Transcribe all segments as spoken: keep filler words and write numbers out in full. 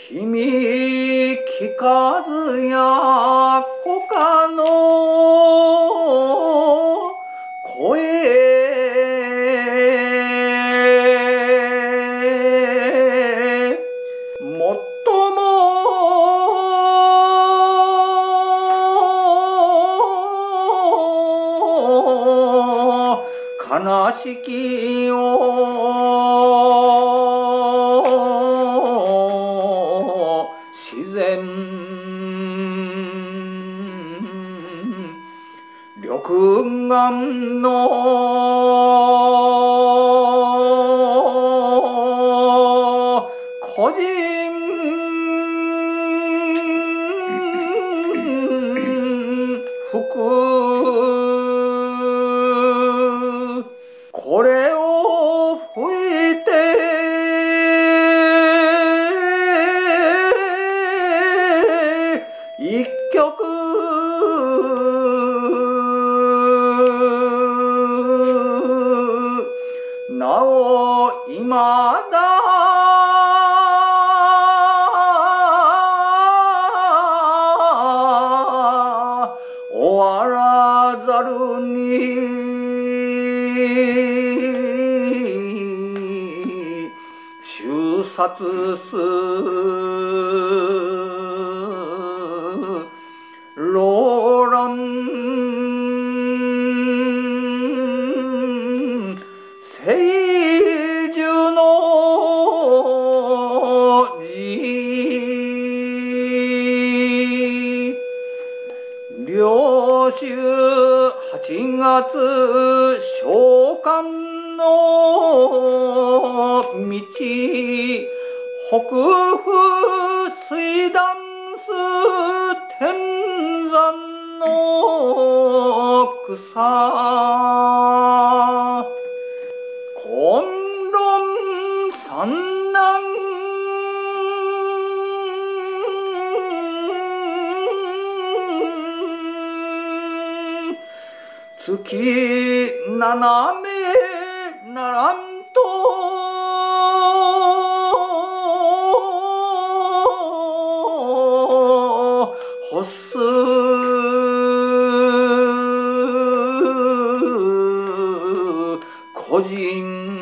君聞かずや他の声もっとも悲しきを自然緑眼の個人服これを吹いて一曲なお今だ終わらざるに収殺すローラン聖樹の字領州はちがつ召喚の道北府水断す天山の草混乱産難月斜めならんと欲す個人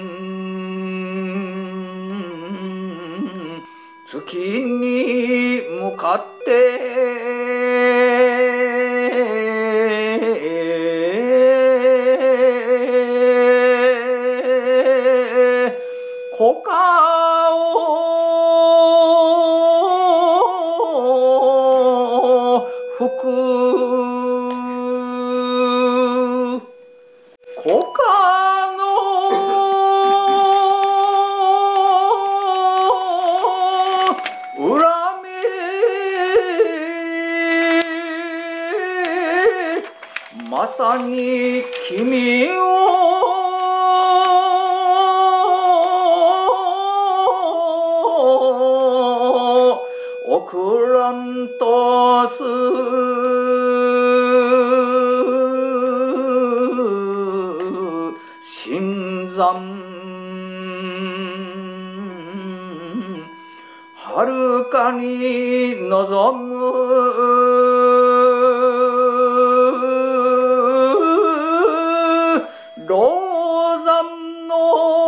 月に向かってほかを吹くほかの恨みまさに君を送らんとす新山はるかに望む老山の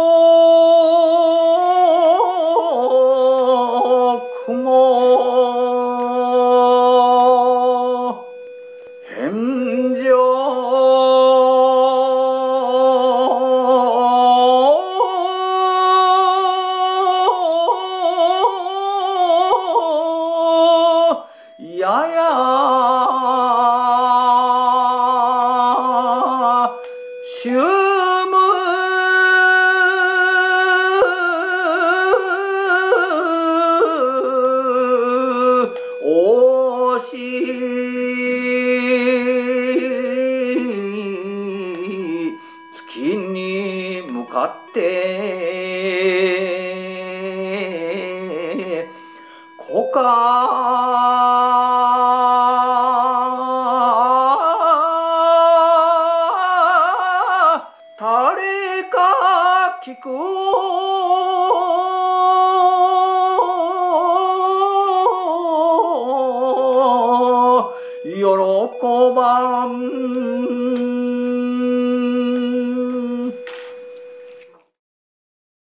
雲返上ややしゅむおし月に向かってこか誰か聞く喜ばん